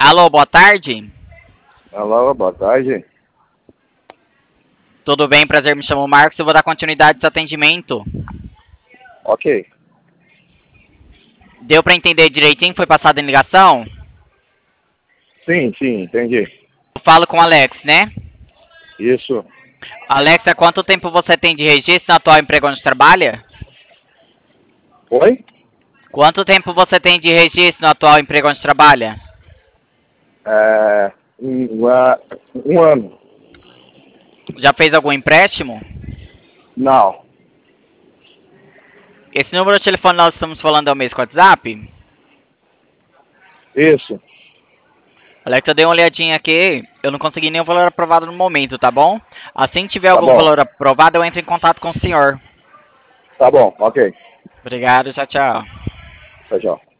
Alô, boa tarde. Alô, boa tarde. Tudo bem? Prazer, me chamo Marcos. Eu vou dar continuidade a esse atendimento. Ok. Deu pra entender direitinho? Foi passado em ligação? Sim, entendi. Eu falo com o Alex, né? Isso. Alex, há quanto tempo você tem de registro no atual emprego onde trabalha? Oi? Quanto tempo você tem de registro no atual emprego onde trabalha? Um ano. Já fez algum empréstimo? Não. Esse número de telefone nós estamos falando é o mesmo com o WhatsApp? Isso. Alex, eu dei uma olhadinha aqui, eu não consegui nenhum valor aprovado no momento, tá bom? Assim que tiver Tá algum bom. valor aprovado, eu entro em contato com o senhor. Tá bom, ok. Obrigado, tchau, tchau. Tchau, tchau.